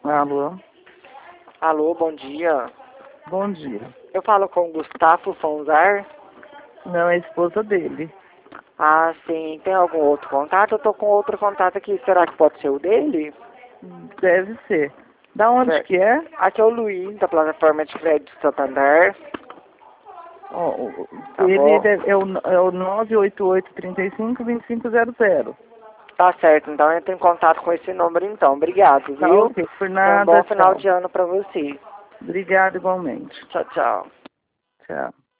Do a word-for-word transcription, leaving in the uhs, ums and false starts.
Alô? Alô, bom dia. Bom dia. Eu falo com o Gustavo Fonzar. Não, é a esposa dele. Ah, sim. Tem algum outro contato? Eu tô com outro contato aqui. Será que pode ser o dele? Deve ser. Da onde Certo. que é? Aqui é o Luiz, da plataforma de crédito Santander. Ó, o- Tá ele bom. deve- é o, é o nove oito oito, três cinco, dois cinco zero zero. Tá certo, então entra em contato com esse número então. Obrigado, Tá viu? ok, por Um nada, bom final tchau. de ano pra você. Obrigada igualmente. Tchau, tchau. Tchau.